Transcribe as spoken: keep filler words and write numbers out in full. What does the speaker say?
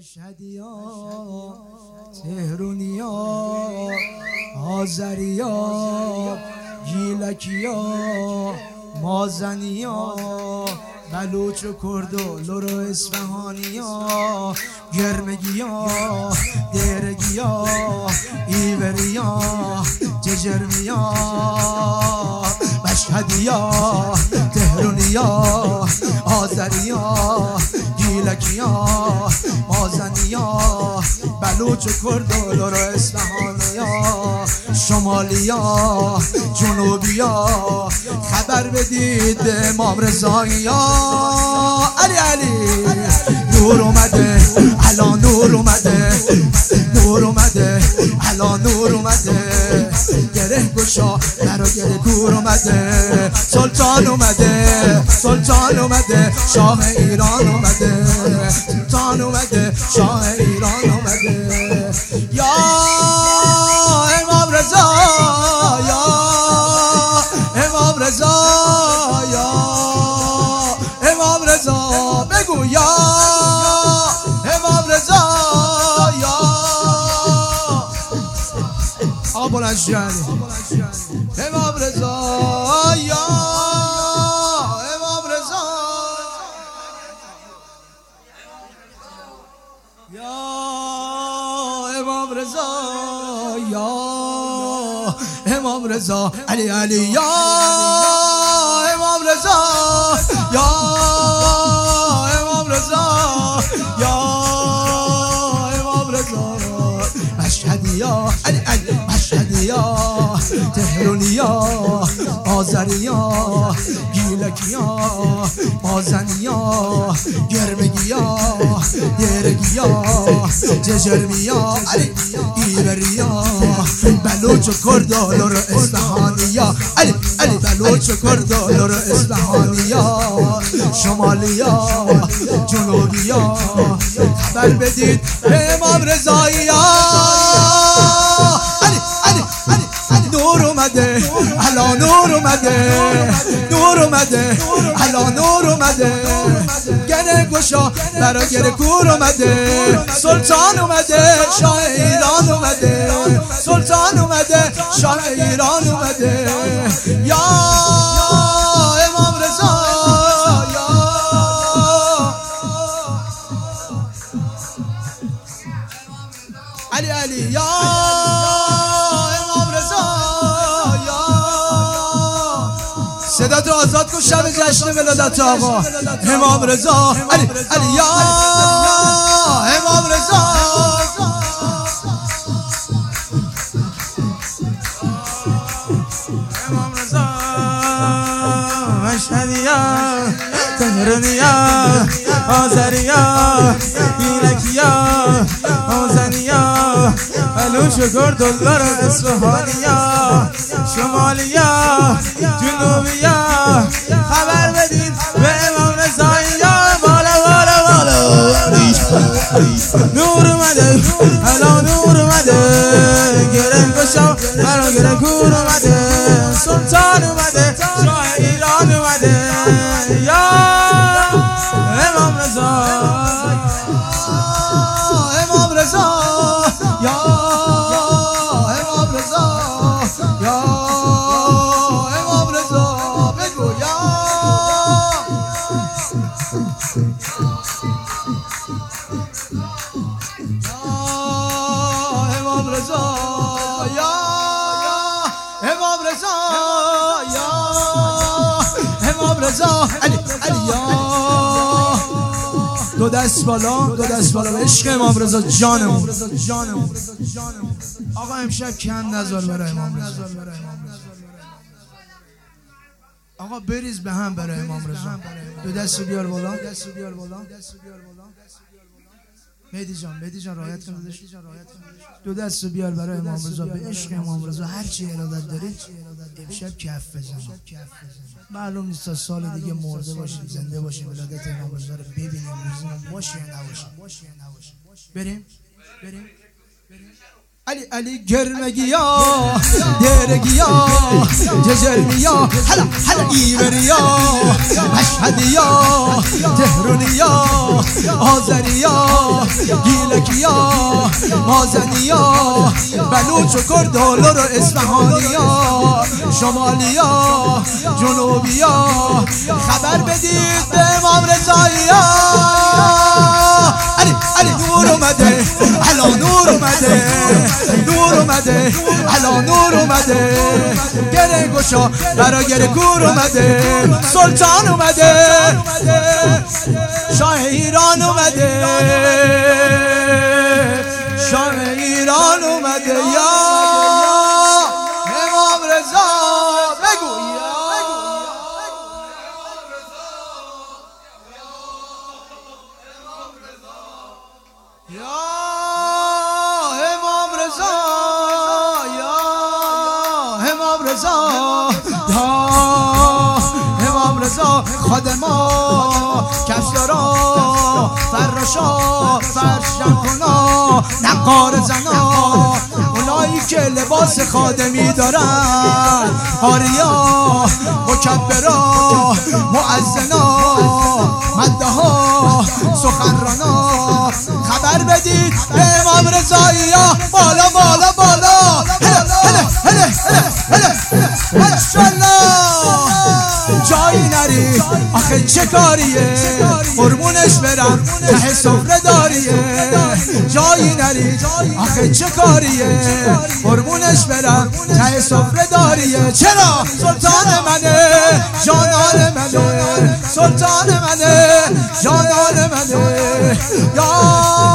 مشهدیا، تهرونیا، آذریا، گیلکیا، مازنیا، بلوچ و کرد و لور و اصفهانیا، گرمگیا، درگیا، ایوریا، ججرمیا، مشهدیا، تهرونیا، آذریا، گیلکیا، مازنیا، بلوچ و کرد و لور و اصفهانیا، شمالیا، جنوبیا، خبر بدید به امام رضاییا. علی علی نور اومده، الان نور اومده، نور اومده، الان نور اومده، گره گشا درا گره دور اومده، سلطان اومده، سلطان اومده، شاه ایران اومده، سلطان اومده، شاه ایران اومده. یا امام رضا، یا امام رضا، یا امام رضا، بگو یا امام رضا، یا آقا بلند شدی امام رضا، یا امام رضا، یا امام رضا، یا امام رضا، علی علی، یا امام رضا، یا امام رضا، یا امام رضا، مشهدیا، علی علی، مشهدیا، تهرونیا، آذریا، گیلکیا، مازنیا، گرمگیا، درگیا، ججرمیا، علی ایوریا، بلوچ و کرد و لور اصفهانیا، علی علی، بلوچ و کرد و لور اصفهانیا، شمالیا، جنوبیا، خبر بدید به امام رضاییا. علی علی علی علی نور اومده، الان نور اومده، نور اومده، الان نور اومده، گره گشا برا گره کور اومده، سلطان اومده، شاه ایران اومده، سلطان اومده، شاه ایران اومده. یا امام رضا، یا علی علی، یا امام رضا، یا صدا تو آزاد کن شب جشن ولادت آقا امام رضا. علی علی، یا امام رضا، امام رضا، مشهدیا، تهرونیا، آذریا، گیلکیا، مازنیا، بلوچ و کرد و لور اصفهانیا، شمالیا، جنوبیا، خبر بدید به امام رضاییا. بالا بالا بالا نور اومده، الان نور اومده، گره گشا برا گره کور اومده، سلطان اومده، شاه ایران اومده. یا امام رضا، امام رضا، یا امام رضا، یا امام رضا، بگو یا امام رضا، یا امام رضا، یا امام رضا، علی علی، یا دو دست بالا، دو دست بالا به عشق امام رضا جانمون. آقا امشب کم نذار برای امام رضا، آقا بریز به هم برای امام رضا. دو دست بیار بالا، مهدی جان، مهدی جان رعایت کن، دو دست بیار برای امام رضا، به عشق امام رضا. هر چی ارادت دارید امشب کف بزن. معلوم نیست تا سال دیگه مرده باشیم زنده باشیم ولادت امام رضا رو ببینیم، روزمون باشه یا نباشه. بریم بریم علی علی، گرمگیا، درگیا، ججرمیا، هلا هلا، ایوریا، مشهدیا، تهرونیا، آذریا، ازبکیا مازنیا بلوچ و کرد و لور و اصفهانیا شمالیا جنوبیا خبر بدید به امام رضاییا علی علی نور اومده علا نور اومده نور اومده علا نور اومده گره گشا برا گره گور اومده سلطان اومده شاه ایران اومده شاه ایران اومده یا امام رضا بگو یا امام رضا یا امام رضا یا امام رضا خادما کفشدارا فراشا فرشم کنا نقار زنا اونایی که لباس خادمی دارن آریا مکبرا معزنا مدها سخنرانا خبر بدید به امام رضاییا بالا بالا بالا هله هله هله هله ماشاءالله جایی نری آخه چه کاریه قربونش برم ته سفره داریه جایی نری آخه چه کاریه قربونش برم ته سفره داریه چرا سلطان منه جانان منه سلطان منه جانان منه یا